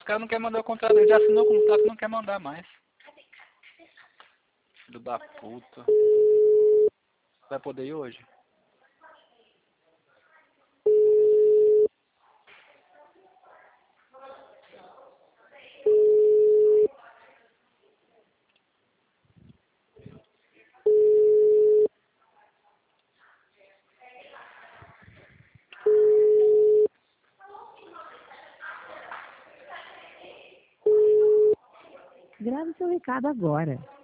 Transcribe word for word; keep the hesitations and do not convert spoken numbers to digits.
cara não quer mandar o contrato, ele já assinou o contrato e não quer mandar mais. Filho da puta. Vai poder ir hoje? Grave seu recado agora.